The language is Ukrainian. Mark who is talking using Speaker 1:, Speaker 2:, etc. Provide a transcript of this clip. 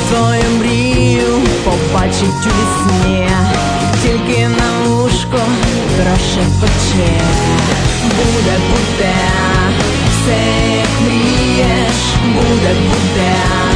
Speaker 1: твою мрію побачить у вісні, тільки на вушко прошепоче. Буде, все як мрієш, буде,